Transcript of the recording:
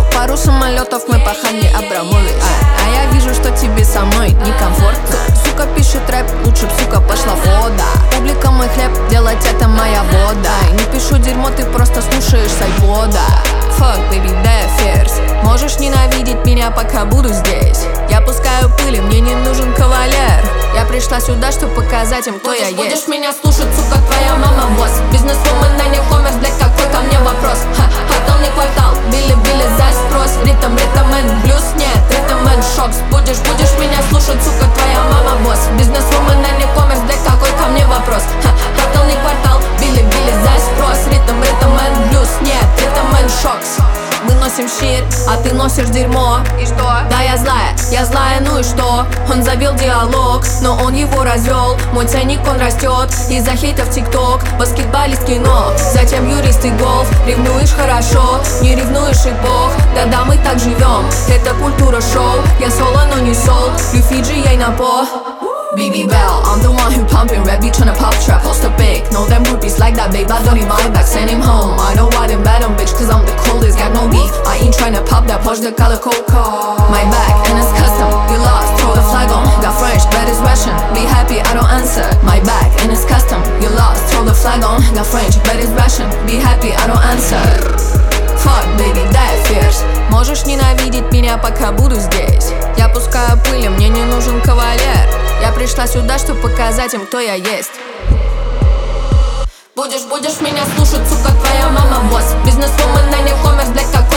Пару самолетов мы пахали Абрамович. А я вижу, что тебе со мной некомфортно. Сука пишет рэп, лучше б сука пошла вода. Публика мой хлеб, делать это моя вода. Не пишу дерьмо, ты просто слушаешь с айпода. Fuck, baby, да ферзь. Можешь ненавидеть меня, пока буду здесь. Я пускаю пыли, мне не нужен кавалер. Я пришла сюда, чтобы показать им, кто я есть. Будешь меня слушать, сука, твоя мама босс. Бизнесвумен, а не коммерс, блядь, какой ко мне вопрос? Квартал не квартал, били за спрос. Ритм, блюз нет, ритм, шокс. Будешь меня слушать, сука, твоя мама босс. Бизнесвумен, а не коммерс, блядь, какой ко мне вопрос? Квартал не квартал, били за спрос. Ритм, блюз нет, ритм, шокс. Мы носим щит, а ты носишь дерьмо. И что? Да, я злая, ну и что? Он завел диалог, но он его развел. Мой ценник, он растет из-за хейта в ТикТок. Баскетболист кино, затем юрист и голф. Ревнуешь хорошо, не ревнуешь и бог. Да-да, мы так живем, это культура шоу. Я соло, но не сол, Люфи, ей на по. BB Bell, I'm the one who pumping rap, you tryna pop trap, post a bake. Know them groupies like that, babe, I don't need my back, send him home. I know why them bad on bitch, cause I'm the coldest, got no beef. I ain't tryna pop that, push the color coca. My back, and it's custom, you lost, throw the flag on. Got French, but it's Russian, be happy, I don't answer. My back, and it's custom, you lost, throw the flag on. Got French, but it's Russian, be happy, I don't answer. Fuck, baby, да ферзь. Можешь ненавидеть меня, пока буду здесь. Я пускаю пыли, мне не нужен кавалер. Я пришла сюда, чтобы показать им, кто я есть. Будешь меня слушать, сука, твоя мама босс. Бизнесвумен, а не коммерс, блядь, как